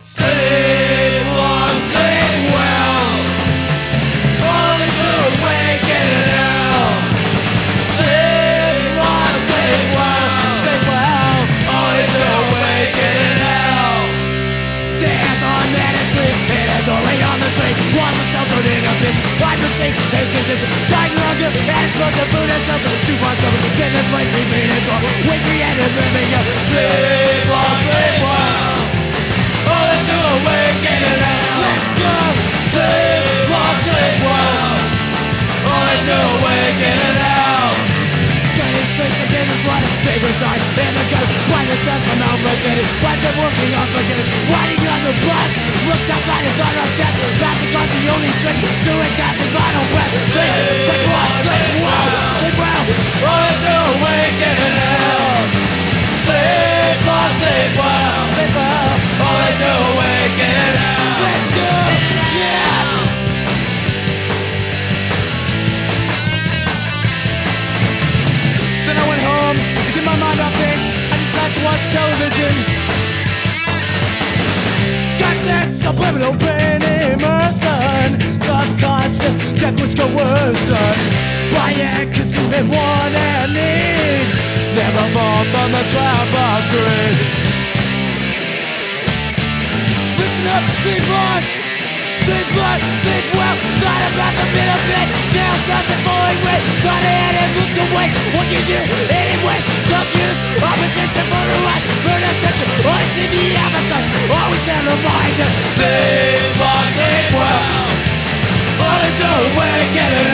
Sleep long, sleep well, only to awaken in hell. Sleep long, sleep well, only to awaken in hell. The hands on man asleep, in a doorway on the street. Walls are sheltered in a bitch, I forsake his condition. Dying of hunger, and exposed to food and shelter. 2 months over, in this place we made a door. We created living up. Sleep long, sleep well, only to awaken in hell. Let's go! Sleep long, sleep well, only to awaken in hell. Studying streets and business running, favorite time in the gun. Why the sense from outlocated? Why been working on forgetting? Riding on the bus, looked outside and thought of death. Passing across the only trick to escape the final breath. Sleep long, sleep well, only to awaken in hell. Sleep long, sleep well, only to awaken in hell. Let's go! Yeah! Then I went home to get my mind off things. I decided to watch television. Got that subliminal brain immersion. Subconscious death was coercion. Buy and consume and want and need. Never fall from the trap of greed. Listen up, sleep on. Sleep well, sleep well. Thought about the middle bit. Jail something falling with. Thought I had it looked away. What you do anyway? Short use of attention for the right. Burn attention. Always see the appetite. Always never mind it. Sleep on, sleep well, only to awaken in